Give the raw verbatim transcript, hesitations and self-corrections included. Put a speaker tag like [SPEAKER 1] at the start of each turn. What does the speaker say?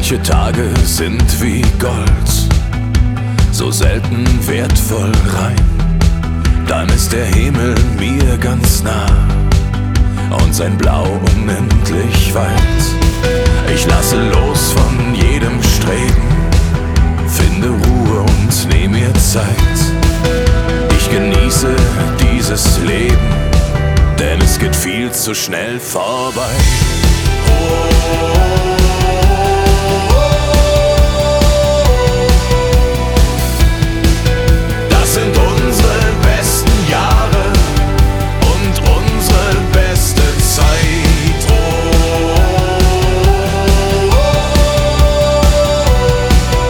[SPEAKER 1] Manche Tage sind wie Gold, so selten wertvoll rein. Dann ist der Himmel mir ganz nah und sein Blau unendlich weit. Ich lasse los von jedem Streben, finde Ruhe und nehm mir Zeit. Ich genieße dieses Leben, denn es geht viel zu schnell vorbei. Oh,